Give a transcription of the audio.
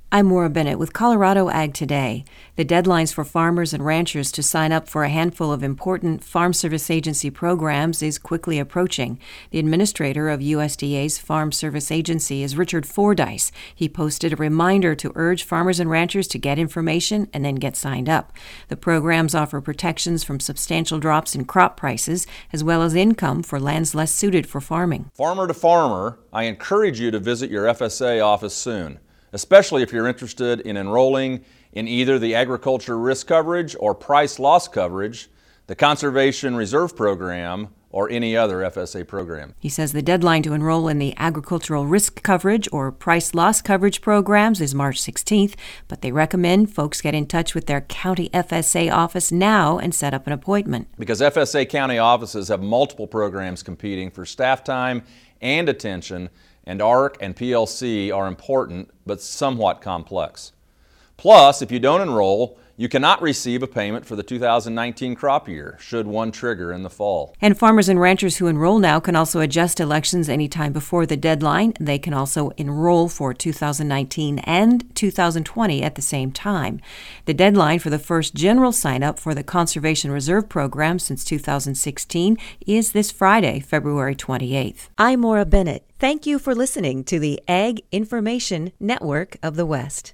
I'm Maura Bennett with Colorado Ag Today. The deadlines for farmers and ranchers to sign up for a handful of important Farm Service Agency programs is quickly approaching. The administrator of USDA's Farm Service Agency is Richard Fordyce. He posted a reminder to urge farmers and ranchers to get information and then get signed up. The programs offer protections from substantial drops in crop prices, as well as income for lands less suited for farming. Farmer to farmer, I encourage you to visit your FSA office soon, especially if you're interested in enrolling in either the Agriculture Risk Coverage or Price Loss Coverage, the Conservation Reserve Program, or any other FSA program. He says the deadline to enroll in the Agricultural Risk Coverage or Price Loss Coverage programs is March 16th, but they recommend folks get in touch with their county FSA office now and set up an appointment. Because FSA county offices have multiple programs competing for staff time and attention, and ARC and PLC are important but somewhat complex. Plus, if you don't enroll, you cannot receive a payment for the 2019 crop year, should one trigger in the fall. And farmers and ranchers who enroll now can also adjust elections anytime before the deadline. They can also enroll for 2019 and 2020 at the same time. The deadline for the first general sign-up for the Conservation Reserve Program since 2016 is this Friday, February 28th. I'm Maura Bennett. Thank you for listening to the Ag Information Network of the West.